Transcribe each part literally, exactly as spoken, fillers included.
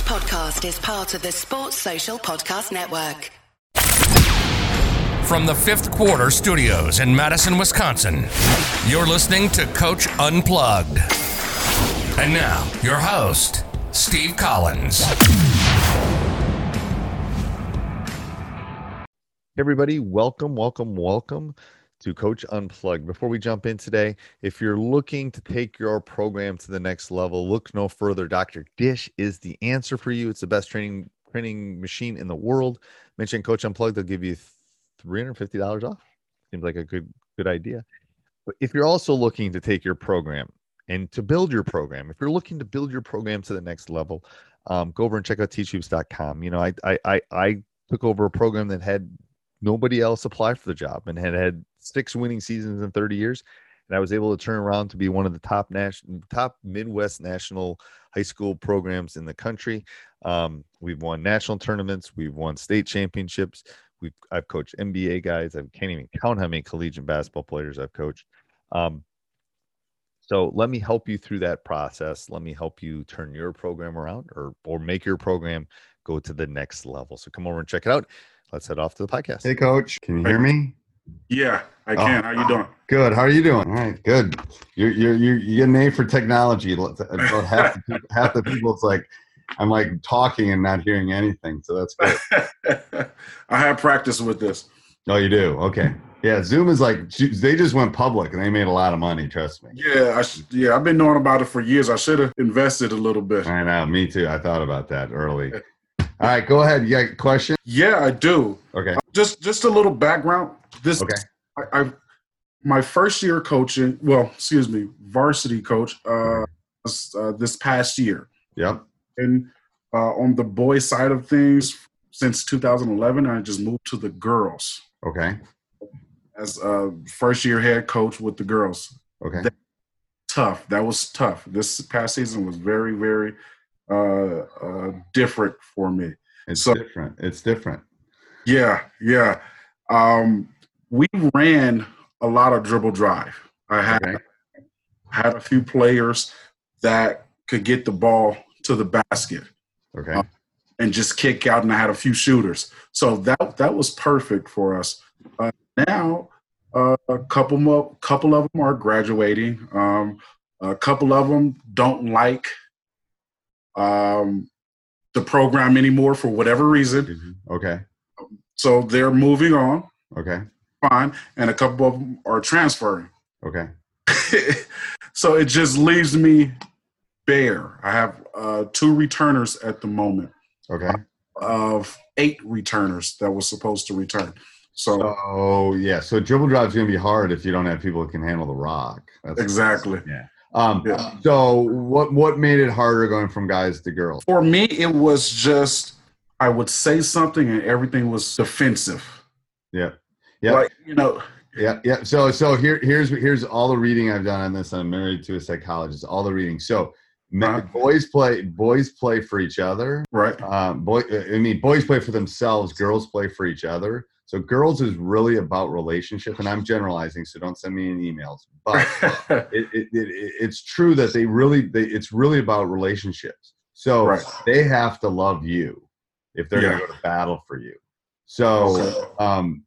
podcast is part of the Sports Social Podcast Network. From the Fifth Quarter Studios in Madison, Wisconsin, you're listening to Coach Unplugged. And now, your host, Steve Collins. Hey everybody, welcome, welcome, welcome to Coach Unplugged. Before we jump in today, if you're looking to take your program to the next level, look no further. Doctor Dish is the answer for you. It's the best training training machine in the world. Mention Coach Unplugged, they'll give you three hundred fifty dollars off. Seems like a good good idea. But if you're also looking to take your program and to build your program, if you're looking to build your program to the next level, um, go over and check out teach hoops dot com. You know, I I I, I took over a program that had nobody else apply for the job and had had six winning seasons in thirty years. And I was able to turn around to be one of the top national, top Midwest national high school programs in the country. Um, we've won national tournaments. We've won state championships. We've, I've coached N B A guys. I can't even count how many collegiate basketball players I've coached. Um, so let me help you through that process. Let me help you turn your program around or, or make your program go to the next level. So come over and check it out. Let's head off to the podcast. Hey, Coach. Can you hear me? Yeah, I can. Oh, how you doing? Good. How are you doing? All right, good. You're you're you're you get an A for technology. Half the, people, half the people, it's like I'm like talking and not hearing anything. So that's good. I have practice with this. Oh, you do? Okay. Yeah, Zoom is like they just went public and they made a lot of money. Trust me. Yeah, I sh- yeah, I've been knowing about it for years. I should have invested a little bit. I know. Me too. I thought about that early. All right, go ahead. You got a question? Yeah, I do. Okay. Just just a little background. This okay. I, I my first year coaching. Well, excuse me, varsity coach. Uh, was, uh this past year. Yep. And uh, on the boys' side of things, since two thousand eleven, I just moved to the girls. Okay. As a first year head coach with the girls. Okay. That, tough. That was tough. This past season was very, very uh, uh, different for me. It's so, different. It's different. Yeah, yeah. Um, we ran a lot of dribble drive. I had okay. had a few players that could get the ball to the basket. Okay. Uh, and just kick out, and I had a few shooters. So that that was perfect for us. Uh, now, uh, a couple more, couple of them are graduating. Um, a couple of them don't like um, the program anymore for whatever reason. Okay. So they're moving on. Okay. Fine. And a couple of them are transferring. Okay. So it just leaves me bare. I have uh, two returners at the moment. Okay. Of eight returners that was supposed to return. So, oh yeah. So dribble drive is going to be hard if you don't have people that can handle the rock. That's exactly. Yeah. Um, yeah. So what what made it harder going from guys to girls? For me, it was just I would say something and everything was defensive. Yeah. Yeah. Like, you know. Yeah. Yeah. So so here here's here's all the reading I've done on this. I'm married to a psychologist. All the reading. So. Uh-huh. Boys play. Boys play for each other, right? Um, boy, I mean, boys play for themselves. Girls play for each other. So, girls is really about relationship, and I'm generalizing, so don't send me any emails. But it, it, it, it's true that they really, they, it's really about relationships. So right. They have to love you if they're yeah. going to go to battle for you. So, okay. um,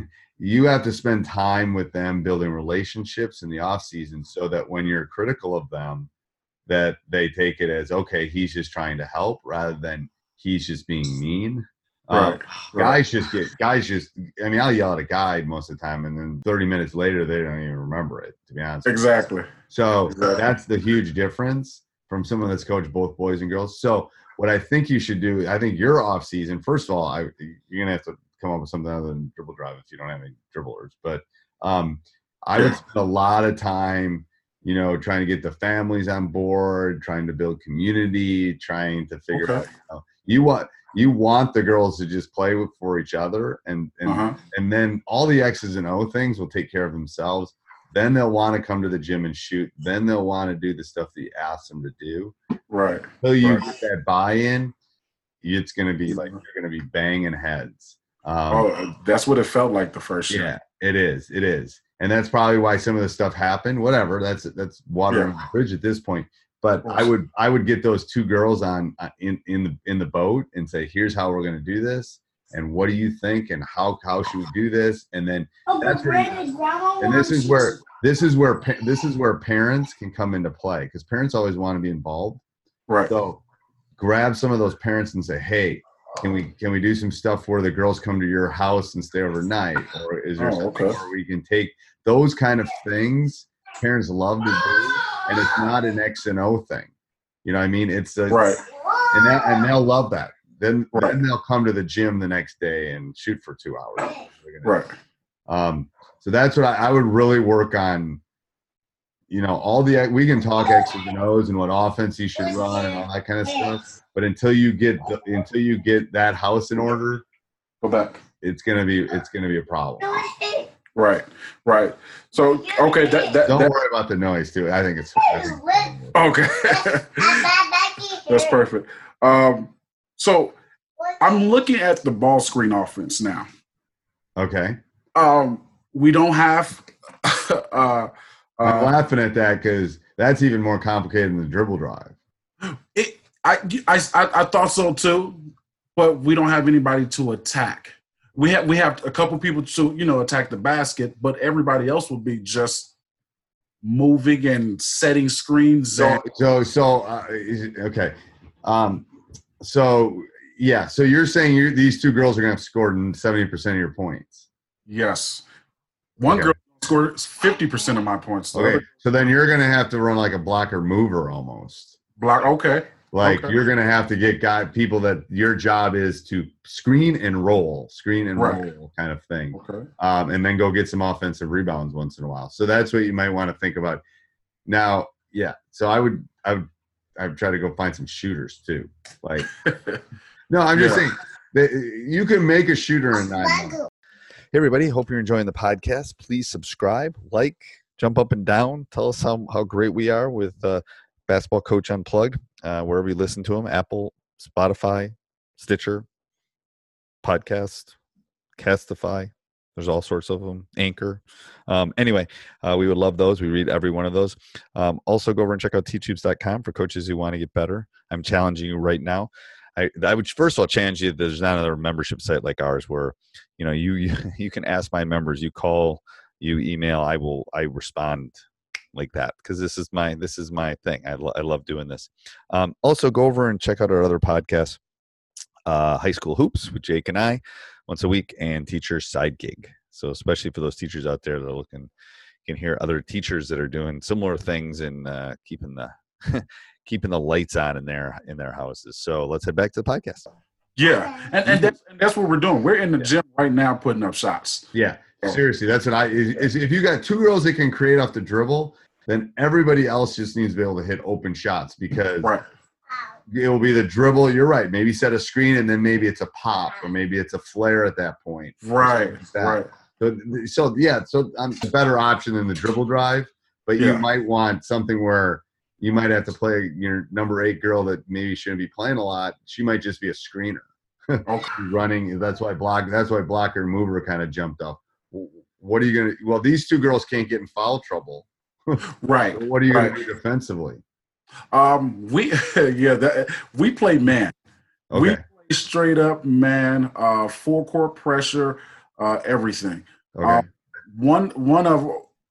you have to spend time with them building relationships in the off season, so that when you're critical of them, that they take it as, okay, he's just trying to help rather than he's just being mean. Right. Um, guys just get, guys just, I mean, I'll yell at a guy most of the time and then thirty minutes later, they don't even remember it, to be honest. Exactly. So exactly. That's the huge difference from someone that's coached both boys and girls. So what I think you should do, I think your off season, first of all, I, you're going to have to come up with something other than dribble drive if you don't have any dribblers. But um, I would spend a lot of time you know, trying to get the families on board, trying to build community, trying to figure okay. out, you know, you want, you want the girls to just play with, for each other. And, and, uh-huh. and then all the X's and O things will take care of themselves. Then they'll want to come to the gym and shoot. Then they'll want to do the stuff that you ask them to do. Right. So you right. get that buy-in, it's going to be like, you're going to be banging heads. Um, oh, that's what it felt like the first year. Yeah, it is. It is. And that's probably why some of the stuff happened. Whatever. That's that's water yeah. under the bridge at this point. But I would I would get those two girls on uh, in in the in the boat and say, here's how we're going to do this, and what do you think, and how how should we do this, and then that's where you, and this is where this is where this is where parents can come into play, because parents always want to be involved. Right. So grab some of those parents and say, hey, can we can we do some stuff where the girls come to your house and stay overnight, or is there Oh, something okay. where we can take those kind of things? Parents love to do, and it's not an X and O thing. You know what I mean? It's a, Right. and that and they'll love that. Then Right. then they'll come to the gym the next day and shoot for two hours. Right. Um, so that's what I, I would really work on. You know, all the we can talk X's and O's and what offense you should run and all that kind of stuff. But until you get the, until you get that house in order, Go back. it's gonna be it's gonna be a problem. Right. Right. So okay, that that, Don't that worry about the noise too. I think it's I think it's- okay. That's perfect. Um, so I'm looking at the ball screen offense now. okay. Um, we don't have. uh, I'm uh, laughing at that because that's even more complicated than the dribble drive. it, I, I I I thought so too, but we don't have anybody to attack. We have we have a couple people to you know attack the basket, but everybody else will be just moving and setting screens. So And, so so uh, okay. Um, so yeah. So you're saying you these two girls are gonna have scored seventy percent of your points. yes, one Okay. girl scored fifty percent of my points. The Okay. other So then you're gonna have to run like a blocker mover almost. block. Okay. Like Okay. you're gonna have to get guy people that your job is to screen and roll, screen and Right. roll kind of thing, Okay. um, and then go get some offensive rebounds once in a while. So that's what you might want to think about. Now, yeah. So I would, I would, I would try to go find some shooters too. Like, no, I'm just Yeah. saying that you can make a shooter in nine months. Hey, everybody. Hope you're enjoying the podcast. Please subscribe, like, jump up and down. Tell us how, how great we are with uh, Basketball Coach Unplugged, uh, wherever you listen to them, Apple, Spotify, Stitcher, Podcast, Castify. There's all sorts of them. Anchor. Um, anyway, uh, we would love those. We read every one of those. Um, also, go over and check out teachhoops dot com for coaches who want to get better. I'm challenging you right now. I, I would first of all challenge you. There's not another membership site like ours where, you know, you you, you can ask my members. You call, you email. I will. I respond like that because this is my this is my thing. I, lo- I love doing this. Um, also, go over and check out our other podcasts, uh, High School Hoops with Jake and I, once a week, and Teacher's Side Gig. So especially for those teachers out there that are looking, you can hear other teachers that are doing similar things and uh, keeping the keeping the lights on in their in their houses. So let's head back to the podcast. Yeah, and and that's, and that's what we're doing. We're in the gym right now putting up shots. Yeah, seriously, that's what I. Is, is if you got two girls that can create off the dribble, then everybody else just needs to be able to hit open shots because Right. it will be the dribble. You're right. Maybe set a screen and then maybe it's a pop or maybe it's a flare at that point. Right. Like that. Right. So, so yeah, so um, a better option than the dribble drive, but you Yeah. might want something where you might have to play your number eight girl that maybe shouldn't be playing a lot. She might just be a screener. Okay. Running. That's why block. That's why blocker and mover kind of jumped up. What are you gonna? Well, these two girls can't get in foul trouble. Right. What are you Right. gonna do defensively? Um. We yeah. That, we play man. Okay. We play straight up man. Uh. Full court pressure. Uh. Everything. Okay. Um, one. One of.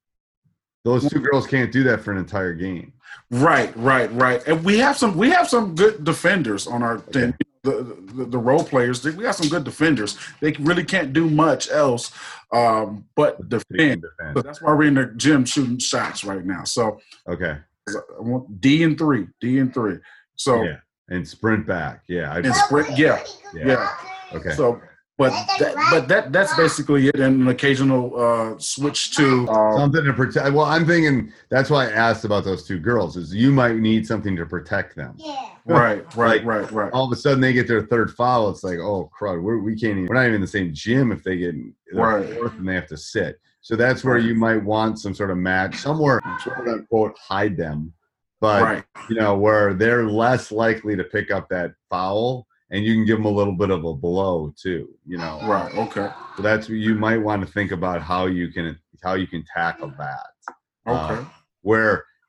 Those two girls can't do that for an entire game. Right. Right. Right. And we have some. We have some good defenders on our team. Okay. The, the the role players. We got some good defenders. They really can't do much else, um, but They can defend. defend. So that's why we're in the gym shooting shots right now. So Okay. I want D and three, D and three. So Yeah. And sprint back. Yeah. I and sprint, yeah, Yeah. yeah. Okay. So, but that, but that that's basically it. And an occasional uh, switch to uh, Something to protect. Well, I'm thinking that's why I asked about those two girls. Is you might need something to protect them. right, right, Like, right, right. All of a sudden they get their third foul. It's like, oh crud, we're, we can't even. We're not even in the same gym if they get their Right. fourth and they have to sit. So that's where you might want some sort of match somewhere, quote unquote, hide them. But Right. you know where they're less likely to pick up that foul, and you can give them a little bit of a blow too. You know. Right. Okay. So that's what you might want to think about how you can how you can tackle that. Okay. Uh, where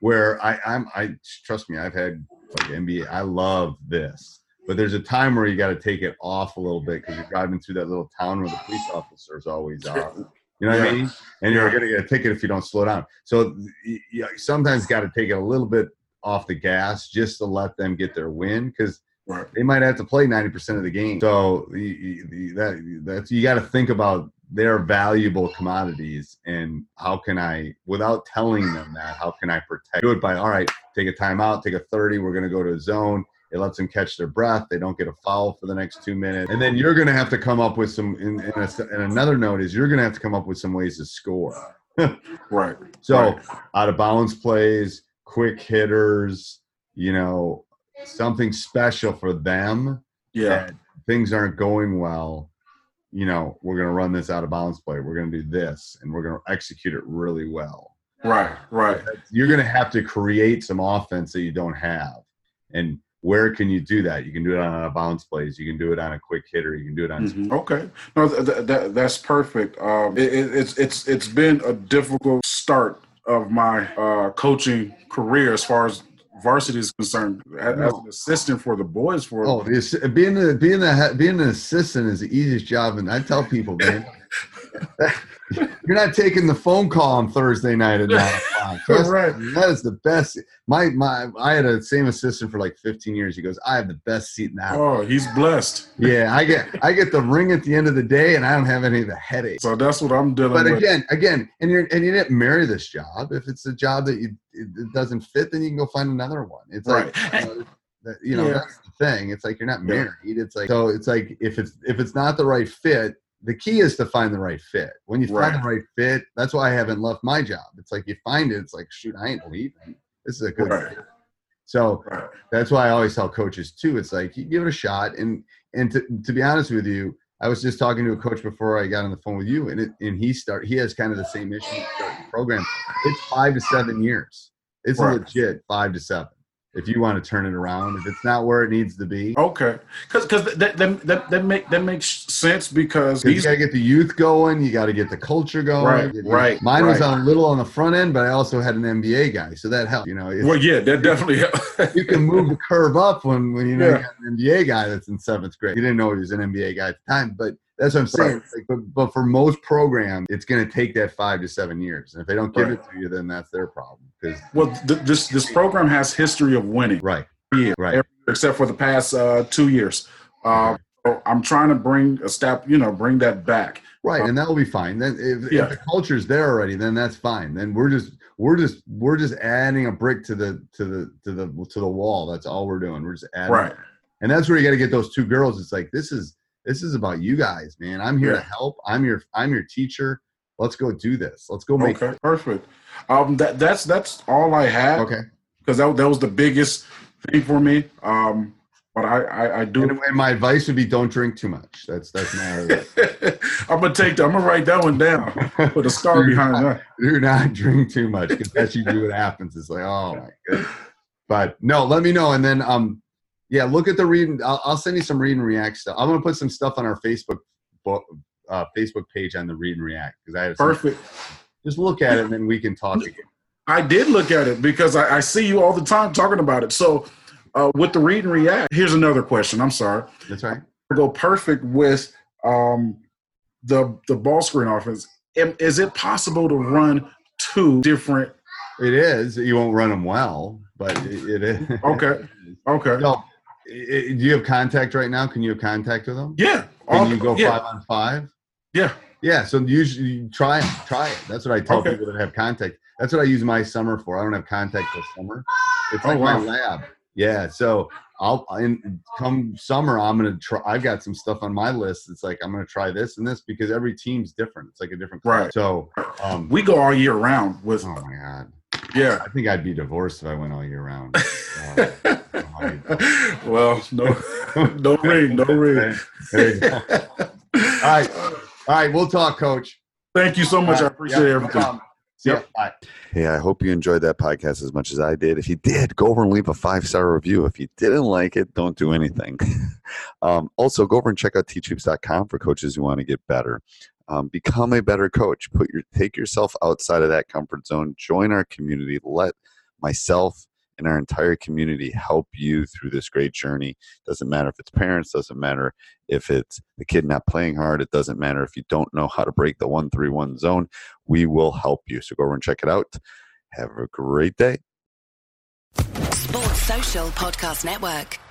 where I, I'm, I trust me, I've had like N B A. I love this, but there's a time where you got to take it off a little bit because you're driving through that little town where the police officers always are. You know what yeah. I mean? And you're going to get a ticket if you don't slow down. So you, you sometimes got to take it a little bit off the gas just to let them get their win because right. they might have to play ninety percent of the game. So you, you, that that's you got to think about their valuable commodities and how can I, without telling them that, how can I protect? Do it by, all right, take a timeout, take a thirty. We're going to go to a zone. It lets them catch their breath. They don't get a foul for the next two minutes. And then you're going to have to come up with some, in, in a, and another note is you're going to have to come up with some ways to score. Right. So right. out of bounds plays, quick hitters, you know, something special for them. Yeah. Things aren't going well. You know, we're going to run this out of bounds play. We're going to do this, and we're going to execute it really well. Right, right. You're going to have to create some offense that you don't have. And where can you do that? You can do it on a bounce plays. You can do it on a quick hitter. You can do it on. Mm-hmm. Okay, no, th- th- that's perfect. Um, it, it, it's it's it's been a difficult start of my uh, coaching career as far as varsity is concerned. As, as an assistant for the boys, for oh, this, being the being the being an assistant is the easiest job, and I tell people, man. You're not taking the phone call on Thursday night at nine o'clock. Right. That is the best. My my, I had a same assistant for like fifteen years. He goes, I have the best seat in the house. Oh, he's blessed. Yeah, I get I get the ring at the end of the day, and I don't have any of the headaches. So that's what I'm dealing but with. But again, again, and you're and you didn't marry this job. If it's a job that you it, it doesn't fit, then you can go find another one. It's right. like you know, that, you know yeah. that's the thing. It's like you're not married. Yeah. It's like so. It's like if it's if it's not the right fit. The key is to find the right fit. When you right. find the right fit, that's why I haven't left my job. It's like you find it, it's like, shoot, I ain't leaving. This is a good right. fit. So right. that's why I always tell coaches too. It's like you give it a shot. And and to, to be honest with you, I was just talking to a coach before I got on the phone with you, and it, and he start he has kind of the same issue starting the program. It's five to seven years. It's right. legit five to seven. If you want to turn it around, if it's not where it needs to be. Okay. Because because that, that, that, that, make, that makes sense because these, you got to get the youth going. You got to get the culture going. Right, you, right. Mine right. was on a little on the front end, but I also had an N B A guy, so that helped. You know. Well, yeah, that definitely helped. You can move the curve up when, when you know yeah. you got an N B A guy that's in seventh grade. You didn't know he was an N B A guy at the time, but that's what I'm saying. Right. Like, but, but for most programs, it's going to take that five to seven years. And if they don't give right. it to you, then that's their problem. Well, th- this this program has history of winning. Right. Year, right. Except for the past uh, two years. Uh, so I'm trying to bring a step, you know, bring that back. Right, um, and that will be fine. Then if, yeah. if the culture's there already, then that's fine. Then we're just we're just we're just adding a brick to the to the to the to the wall. That's all we're doing. We're just adding. Right. And that's where you got to get those two girls. It's like this is this is about you guys, man. I'm here yeah. to help. I'm your I'm your teacher. Let's go do this. Let's go make. Okay, it. Perfect. Um, that that's that's all I had. Okay. Because that that was the biggest thing for me. Um, but I, I, I do. And, and my advice would be don't drink too much. That's that's my advice. I'm gonna take that. I'm gonna write that one down. Put a star do behind not, that. Do not drink too much because that's usually what happens. It's like, oh my goodness. But no, let me know. And then um, yeah, look at the read. And, I'll, I'll send you some read and react stuff. I'm gonna put some stuff on our Facebook book, uh, Facebook page on the read and react because I have some, perfect. Just look at it and then we can talk again. I did look at it because I, I see you all the time talking about it. So uh, with the read and react, here's another question. I'm sorry. That's right. I go perfect with um, the the ball screen offense. Is it possible to run two different? It is. You won't run them well, but it, it is. Okay. Okay. So, it, do you have contact right now? Can you have contact with them? Yeah. Can all, you go yeah. five on five? Yeah. Yeah. So usually you try it. Try it. That's what I tell okay. people that have contact. That's what I use my summer for. I don't have contact this summer. It's oh, like wow. my lab. Yeah. So I'll in come summer, I'm gonna try. I've got some stuff on my list. It's like I'm gonna try this and this because every team's different. It's like a different class. Right. So um, we go all year round with. Oh my god. Yeah. I think I'd be divorced if I went all year round. Uh, well, no, no ring, no ring. There you go. All right. All right. We'll talk, Coach. Thank you so much. Right. I appreciate yep. everything. No yep. Bye. Hey, I hope you enjoyed that podcast as much as I did. If you did, go over and leave a five-star review. If you didn't like it, don't do anything. um, also, go over and check out teach hoops dot com for coaches who want to get better. Um, become a better coach. Put your take yourself outside of that comfort zone. Join our community. Let myself and our entire community help you through this great journey. Doesn't matter if it's parents, doesn't matter if it's the kid not playing hard, it doesn't matter if you don't know how to break the one three one zone. We will help you. So go over and check it out. Have a great day. Sports Social Podcast Network.